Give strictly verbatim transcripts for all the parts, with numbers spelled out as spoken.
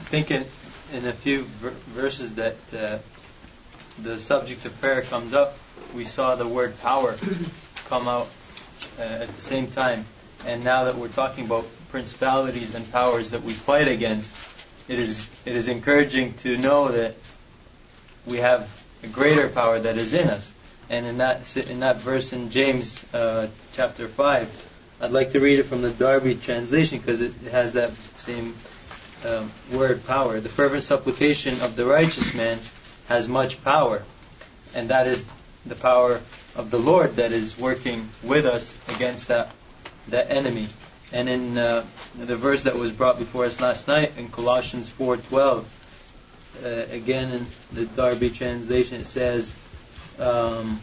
think in, in a few ver- verses that uh, the subject of prayer comes up, we saw the word power come out uh, at the same time. And now that we're talking about principalities and powers that we fight against, it is it is encouraging to know that we have a greater power that is in us. And in that in that verse in James uh, chapter five, I'd like to read it from the Darby translation because it has that same um, word, power. The fervent supplication of the righteous man has much power, and that is the power of the Lord that is working with us against that that enemy. And in uh, the verse that was brought before us last night in Colossians four twelve, uh, again in the Darby translation, it says um,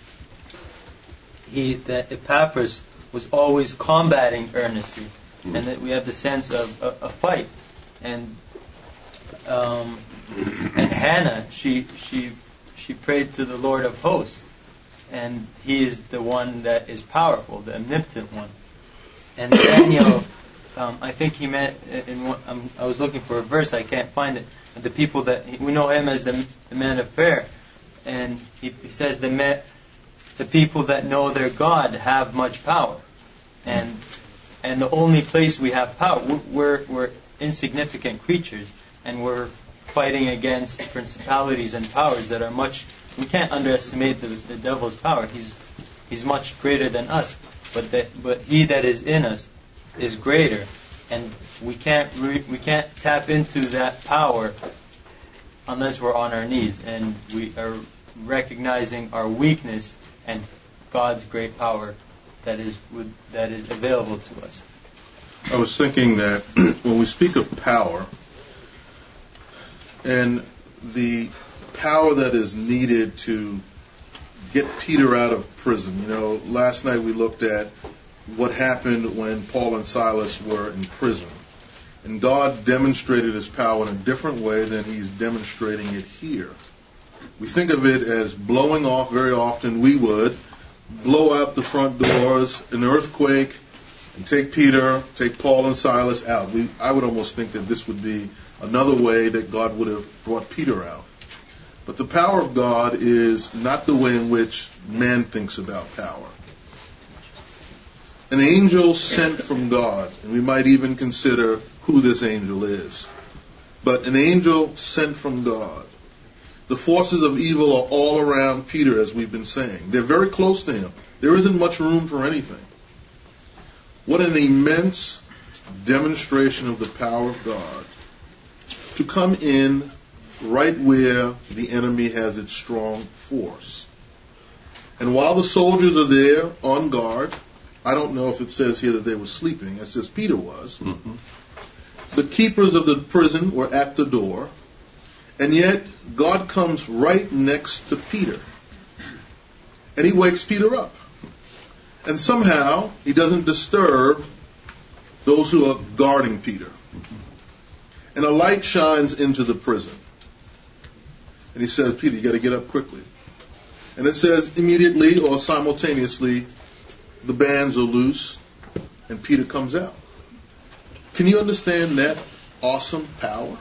he that Epaphras was always combating earnestly, mm-hmm. and that we have the sense of a, a fight. And um, and Hannah, she she she prayed to the Lord of hosts, and He is the one that is powerful, the omnipotent one. And Daniel, um, I think he meant, in what, um, I was looking for a verse, I can't find it. The people that, we know him as the, the man of prayer. And he, he says the, man, the people that know their God have much power. And and the only place we have power, we're, we're insignificant creatures. And we're fighting against principalities and powers that are much, we can't underestimate the, the devil's power. He's he's much greater than us. But that, but He that is in us is greater, and we can't re, we can't tap into that power unless we're on our knees and we are recognizing our weakness and God's great power that is that is available to us. I was thinking that when we speak of power and the power that is needed to get Peter out of prison. You know, last night we looked at what happened when Paul and Silas were in prison. And God demonstrated His power in a different way than He's demonstrating it here. We think of it as blowing off. Very often we would blow out the front doors, an earthquake, and take Peter, take Paul and Silas out. We, I would almost think that this would be another way that God would have brought Peter out. But the power of God is not the way in which man thinks about power. An angel sent from God, and we might even consider who this angel is. But an angel sent from God. The forces of evil are all around Peter, as we've been saying. They're very close to him. There isn't much room for anything. What an immense demonstration of the power of God to come in right where the enemy has its strong force. And while the soldiers are there on guard, I don't know if it says here that they were sleeping. It says Peter was. Mm-hmm. The keepers of the prison were at the door, and yet God comes right next to Peter. And He wakes Peter up. And somehow He doesn't disturb those who are guarding Peter. And a light shines into the prison. And He says, Peter, you got to get up quickly. And it says immediately or simultaneously, the bands are loose and Peter comes out. Can you understand that awesome power?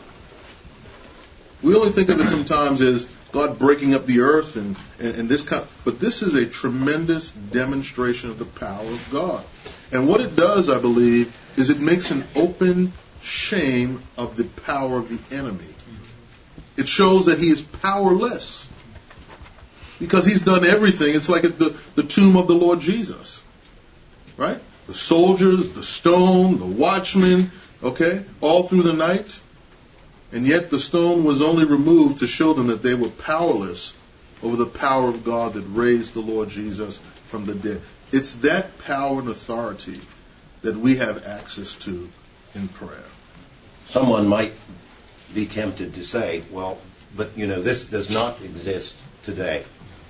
We only think of it sometimes as God breaking up the earth and, and, and this kind, but this is a tremendous demonstration of the power of God. And what it does, I believe, is it makes an open shame of the power of the enemy. It shows that he is powerless because he's done everything. It's like at the, the tomb of the Lord Jesus, right? The soldiers, the stone, the watchmen, okay, all through the night. And yet the stone was only removed to show them that they were powerless over the power of God that raised the Lord Jesus from the dead. It's that power and authority that we have access to in prayer. Someone might be tempted to say, well, but you know, this does not exist today.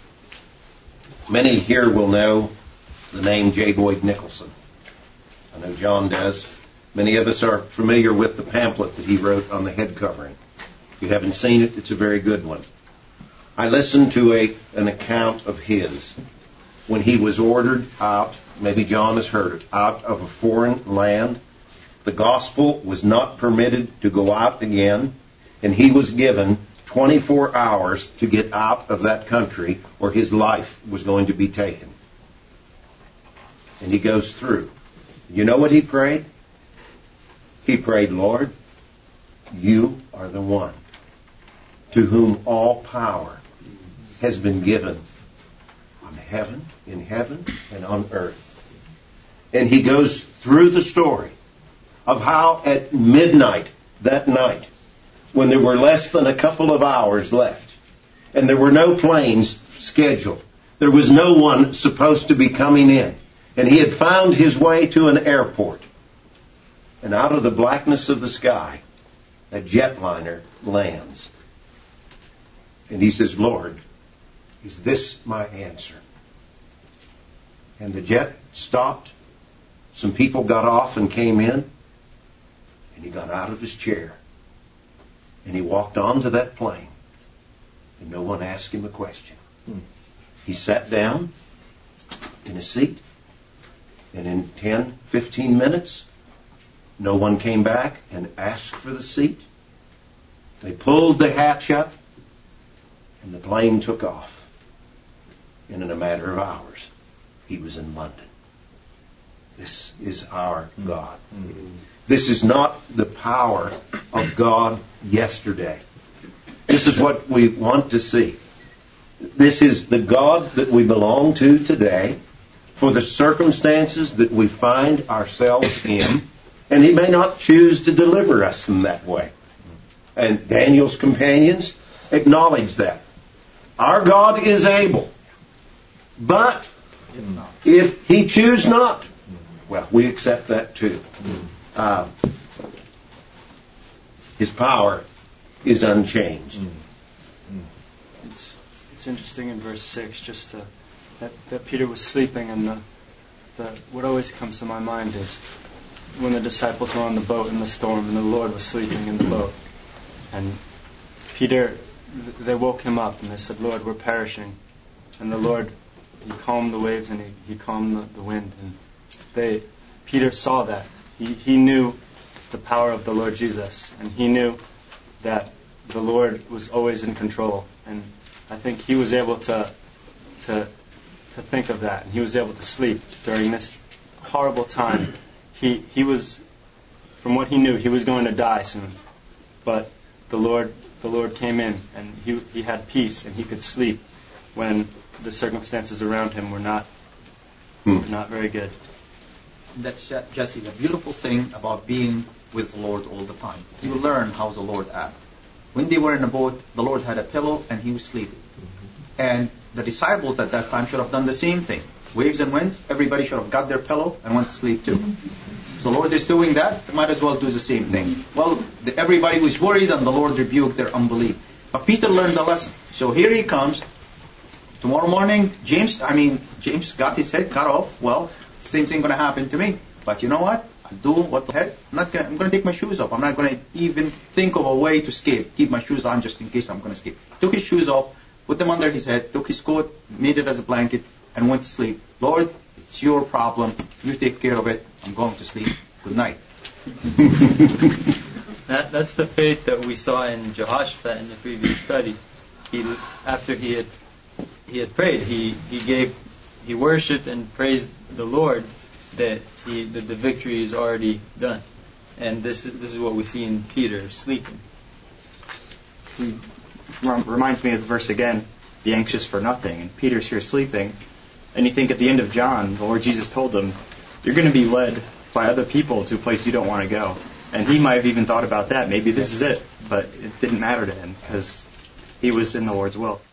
Many here will know the name J. Boyd Nicholson. I know John does. Many of us are familiar with the pamphlet that he wrote on the head covering. If you haven't seen it, it's a very good one. I listened to a an account of his when he was ordered out, maybe John has heard it, out of a foreign land The gospel was not permitted to go out again, and he was given twenty-four hours to get out of that country or his life was going to be taken. And he goes through. You know what he prayed? He prayed, Lord, you are the one to whom all power has been given on heaven, in heaven, and on earth. And he goes through the story of how at midnight that night, when there were less than a couple of hours left, and there were no planes scheduled, there was no one supposed to be coming in, and he had found his way to an airport, and out of the blackness of the sky, a jetliner lands. And he says, Lord, is this my answer? And the jet stopped. Some people got off and came in. And he got out of his chair. And he walked onto that plane. And no one asked him a question. Hmm. He sat down in a seat. And in ten, fifteen minutes, no one came back and asked for the seat. They pulled the hatch up. And the plane took off. And in a matter of hours, he was in London. This is our God. Mm-hmm. This is not the power of God yesterday. This is what we want to see. This is the God that we belong to today for the circumstances that we find ourselves in. And he may not choose to deliver us in that way. And Daniel's companions acknowledge that. Our God is able. But if he choose not, well, we accept that too. Uh, his power is unchanged. It's, it's interesting in verse six, just to, that, that Peter was sleeping, and the, the what always comes to my mind is when the disciples were on the boat in the storm, and the Lord was sleeping in the boat, and Peter, they woke him up, and they said, Lord, we're perishing. And the Lord, he calmed the waves, and he, he calmed the, the wind. And they, Peter saw that. He, he knew the power of the Lord Jesus, and he knew that the Lord was always in control. And I think he was able to, to, to think of that, and he was able to sleep during this horrible time. He, he was, from what he knew, he was going to die soon. But the Lord The Lord came in, and he he had peace, and he could sleep when the circumstances around him were not hmm. were not very good. That's, Jesse, the beautiful thing about being with the Lord all the time. You learn how the Lord acts. When they were in a boat, the Lord had a pillow, and he was sleeping. Mm-hmm. And the disciples at that time should have done the same thing. Waves and winds, everybody should have got their pillow and went to sleep too. The Lord is doing that, might as well do the same thing. Well, the, everybody was worried, and the Lord rebuked their unbelief. But Peter learned the lesson. So here he comes. Tomorrow morning, James, I mean, James got his head cut off. Well, same thing going to happen to me. But you know what? I'll do what the heck. I'm not gonna, I'm going to take my shoes off. I'm not going to even think of a way to escape. Keep my shoes on just in case I'm going to escape. Took his shoes off, put them under his head, took his coat, made it as a blanket, and went to sleep. Lord, it's your problem. You take care of it. I'm going to sleep. Good night. that, that's the faith that we saw in Jehoshaphat in the previous study. He, after he had he had prayed, he, he gave, he worshipped and praised the Lord that he that the victory is already done. And this is this is what we see in Peter sleeping. He reminds me of the verse again. Be anxious for nothing. And Peter's here sleeping. And you think at the end of John, the Lord Jesus told him, you're going to be led by other people to a place you don't want to go. And he might have even thought about that. Maybe this is it. But it didn't matter to him because he was in the Lord's will.